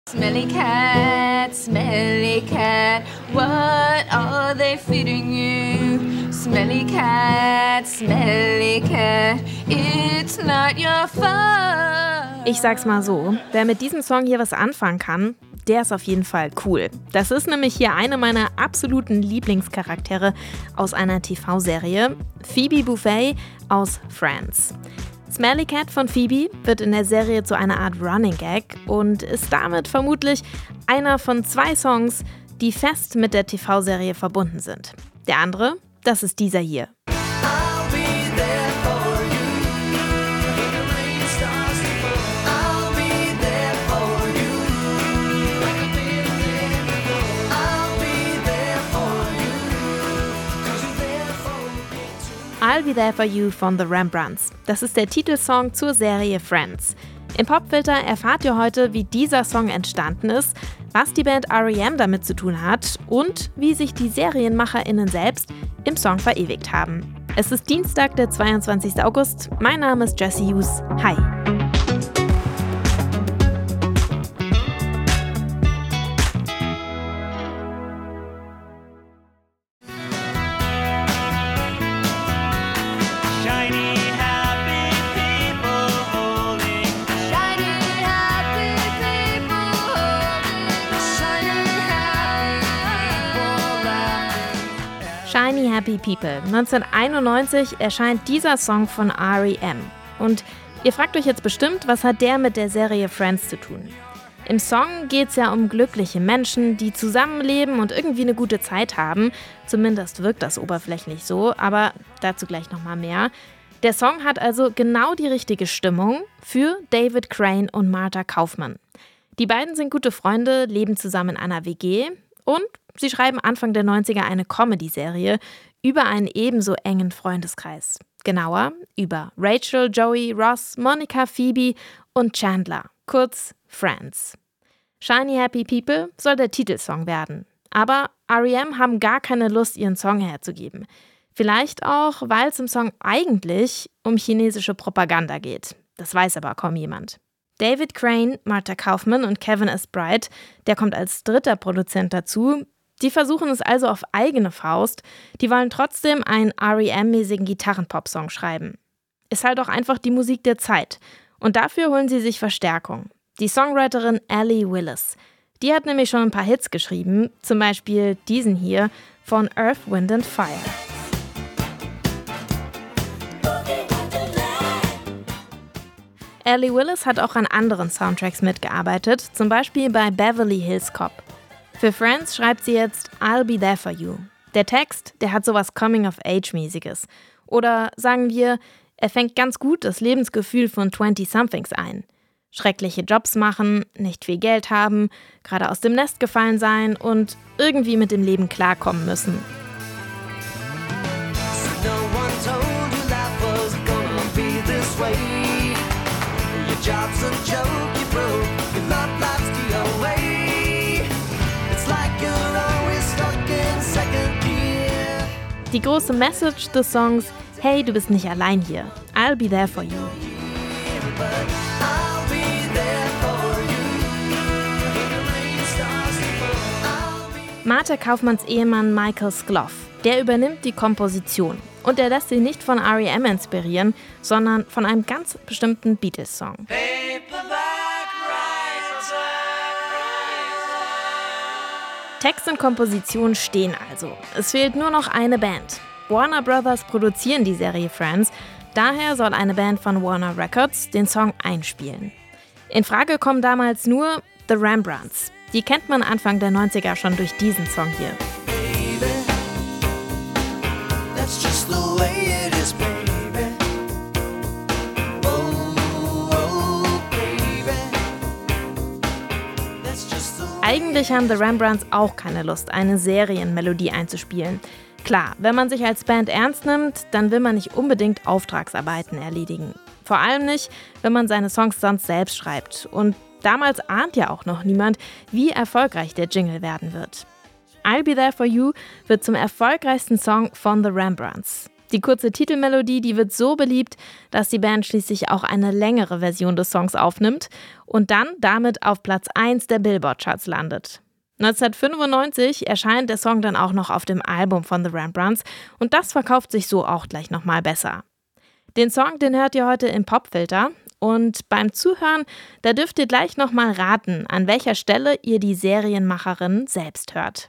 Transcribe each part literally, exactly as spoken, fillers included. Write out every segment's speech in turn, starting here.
Smelly cat, smelly cat, what are they feeding you? Smelly cat, smelly cat, it's not your fault. Ich sag's mal so, wer mit diesem Song hier was anfangen kann, der ist auf jeden Fall cool. Das ist nämlich hier eine meiner absoluten Lieblingscharaktere aus einer T V-Serie, Phoebe Buffay aus Friends. Smelly Cat von Phoebe wird in der Serie zu einer Art Running Gag und ist damit vermutlich einer von zwei Songs, die fest mit der T V-Serie verbunden sind. Der andere, das ist dieser hier. I'll Be There For You von The Rembrandts. Das ist der Titelsong zur Serie Friends. Im Popfilter erfahrt ihr heute, wie dieser Song entstanden ist, was die Band R E M damit zu tun hat und wie sich die SerienmacherInnen selbst im Song verewigt haben. Es ist Dienstag, der zweiundzwanzigster August. Mein Name ist Jessie Hughes. Hi! Shiny Happy People. neunzehnhunderteinundneunzig erscheint dieser Song von R E M. Und ihr fragt euch jetzt bestimmt, was hat der mit der Serie Friends zu tun? Im Song geht es ja um glückliche Menschen, die zusammenleben und irgendwie eine gute Zeit haben. Zumindest wirkt das oberflächlich so, aber dazu gleich nochmal mehr. Der Song hat also genau die richtige Stimmung für David Crane und Martha Kaufman. Die beiden sind gute Freunde, leben zusammen in einer W G und sie schreiben Anfang der neunziger eine Comedy-Serie über einen ebenso engen Freundeskreis. Genauer über Rachel, Joey, Ross, Monica, Phoebe und Chandler, kurz Friends. Shiny Happy People soll der Titelsong werden. Aber R E M haben gar keine Lust, ihren Song herzugeben. Vielleicht auch, weil es im Song eigentlich um chinesische Propaganda geht. Das weiß aber kaum jemand. David Crane, Martha Kaufman und Kevin S. Bright, der kommt als dritter Produzent dazu. Die versuchen es also auf eigene Faust. Die wollen trotzdem einen R E M-mäßigen Gitarrenpop-Song schreiben. Ist halt auch einfach die Musik der Zeit. Und dafür holen sie sich Verstärkung. Die Songwriterin Allee Willis. Die hat nämlich schon ein paar Hits geschrieben, zum Beispiel diesen hier von Earth, Wind and Fire. Allee Willis hat auch an anderen Soundtracks mitgearbeitet, zum Beispiel bei Beverly Hills Cop. Für Friends schreibt sie jetzt I'll Be There For You. Der Text, der hat sowas Coming-of-Age-mäßiges. Oder sagen wir, er fängt ganz gut das Lebensgefühl von zwanzig-somethings ein. Schreckliche Jobs machen, nicht viel Geld haben, gerade aus dem Nest gefallen sein und irgendwie mit dem Leben klarkommen müssen. Job's a joke, you broke, your love life's the away. It's like you're always stuck in second gear. Die große Message des Songs, hey, du bist nicht allein hier. I'll be there for you. Martha Kaufmanns Ehemann Michael Skloff, der übernimmt die Komposition. Und er lässt sich nicht von R E M inspirieren, sondern von einem ganz bestimmten Beatles-Song. Text und Komposition stehen also. Es fehlt nur noch eine Band. Warner Brothers produzieren die Serie Friends, daher soll eine Band von Warner Records den Song einspielen. In Frage kommen damals nur The Rembrandts. Die kennt man Anfang der neunziger schon durch diesen Song hier. Eigentlich haben The Rembrandts auch keine Lust, eine Serienmelodie einzuspielen. Klar, wenn man sich als Band ernst nimmt, dann will man nicht unbedingt Auftragsarbeiten erledigen. Vor allem nicht, wenn man seine Songs sonst selbst schreibt. Und damals ahnt ja auch noch niemand, wie erfolgreich der Jingle werden wird. I'll Be There For You wird zum erfolgreichsten Song von The Rembrandts. Die kurze Titelmelodie, die wird so beliebt, dass die Band schließlich auch eine längere Version des Songs aufnimmt und dann damit auf Platz eins der Billboard-Charts landet. neunzehnhundertfünfundneunzig erscheint der Song dann auch noch auf dem Album von The Rembrandts und das verkauft sich so auch gleich nochmal besser. Den Song, den hört ihr heute im Popfilter und beim Zuhören, da dürft ihr gleich nochmal raten, an welcher Stelle ihr die Serienmacherin selbst hört.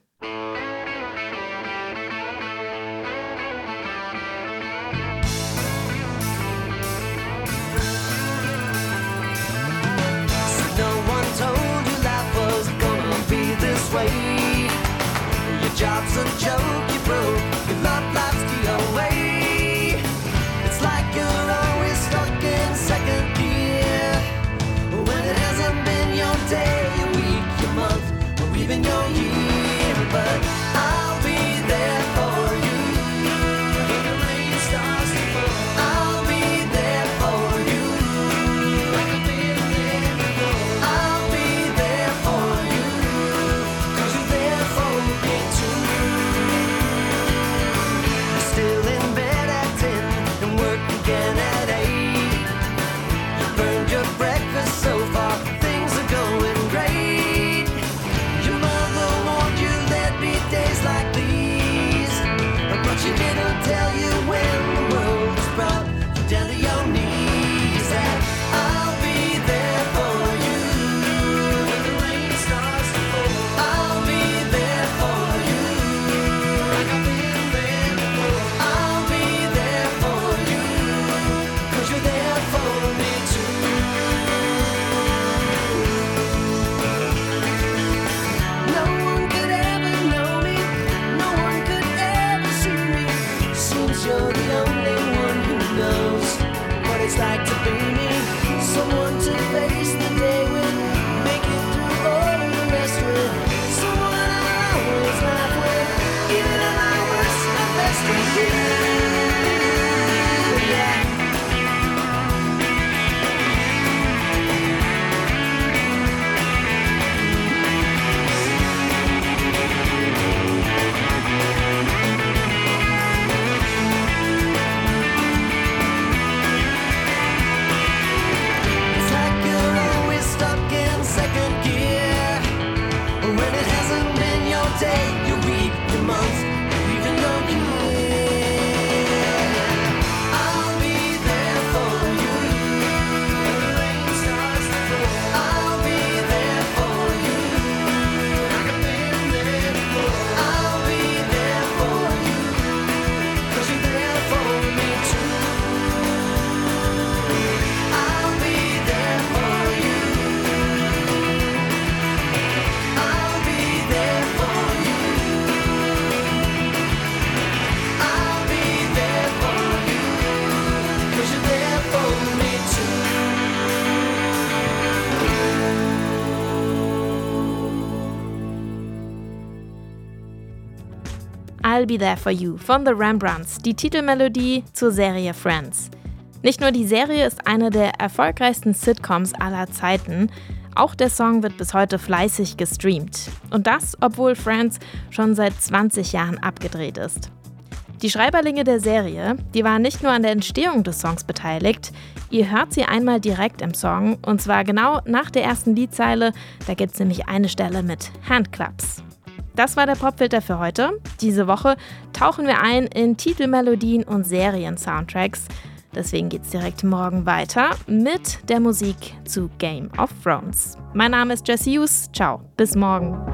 Your job's a joke, you broke, your love life's the away. It's like you're always stuck in second gear, when it hasn't been your day, your week, your month, or even your year. But I'll be there for you when the rain starts to fall. I'll be there for you like I've been there before. I'll be there for you 'cause you're there for me too. You're still in bed at ten and work again at eight. You burned your breakfast so far, things are going great. Your mother warned you there'd be days like these, but she didn't tell you when the world was brought you down to your knees. That I'll be there for you when the rain starts to fall. I'll be there for you like I've been there before. I'll be there for you 'cause you're there for me too. No one could ever know me, no one could ever see me. Seems you're the only one who knows what it's like to be me. Someone to face the day with, make it through all of the rest with. Someone I always laugh with, even at my worst, my best with you. Yeah. It's like you're always stuck in second gear, when it hasn't been your day, your week, your month, or even your year. I'll be there for you when the rain starts to fall. I'll be there for you like I've been there before. I'll be there for you 'cause you're there for me too. I'll be there for you. I'll be there for you. I'll be there for you 'cause you're there for me too. I'll Be There For You von The Rembrandts, die Titelmelodie zur Serie Friends. Nicht nur die Serie ist eine der erfolgreichsten Sitcoms aller Zeiten, auch der Song wird bis heute fleißig gestreamt. Und das, obwohl Friends schon seit zwanzig Jahren abgedreht ist. Die Schreiberlinge der Serie, die waren nicht nur an der Entstehung des Songs beteiligt, ihr hört sie einmal direkt im Song und zwar genau nach der ersten Liedzeile, da gibt es nämlich eine Stelle mit Handclaps. Das war der Popfilter für heute. Diese Woche tauchen wir ein in Titelmelodien und Serien-Soundtracks. Deswegen geht's direkt morgen weiter mit der Musik zu Game of Thrones. Mein Name ist Jesse Hughes. Ciao, bis morgen.